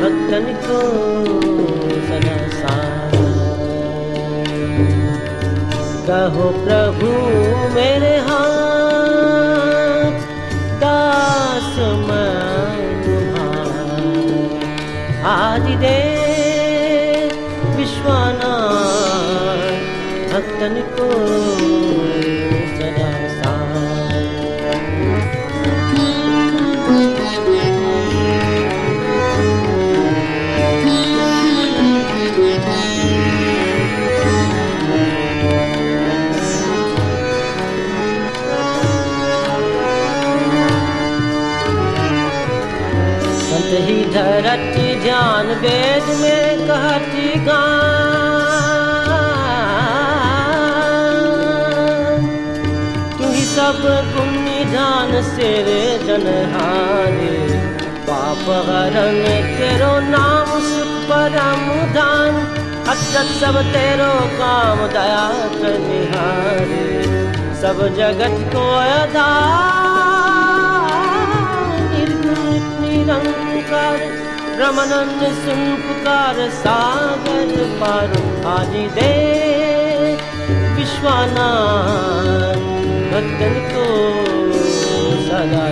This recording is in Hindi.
भक्तन को सदा साथ। कहो प्रभु मेरे हाथ, दास मैं तुम्हारा, आज दे विश्वनाथ भक्तन को सदा साथ। संत ही धरती ध्यान वेद में कहती गान, तू ही सब पुण्य ध्यान से रे जनहारे, पाप हरण तेरो नाम सुख परम दान, अक्षत सब तेरो काम दया कर निहारे, सब जगत को आधार निर्गुण निरंकार, ब्रह्मानंद सुन पुकार सागर पार, आज दे विश्वनाथ भक्तन को सदा